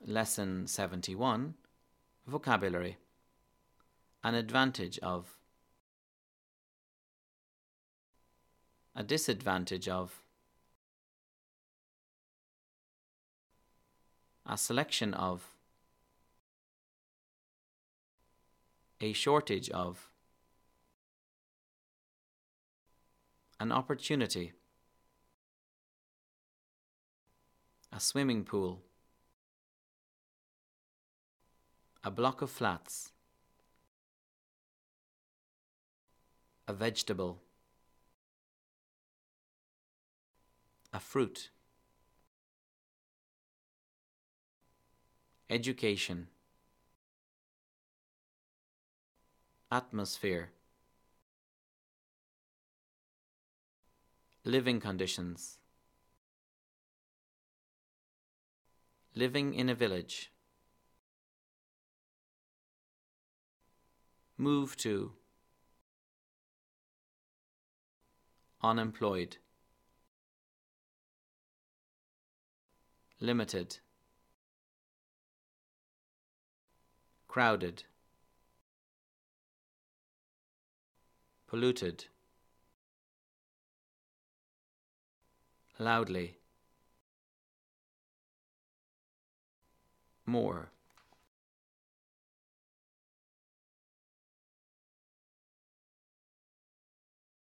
Lesson 71, Vocabulary. An advantage of. A disadvantage of. A selection of. A shortage of. An opportunity. A swimming pool. A block of flats. A vegetable. A fruit. Education. Atmosphere. Living conditions. Living in a village. Move to. Unemployed. Limited. Crowded. Polluted. Loudly. More.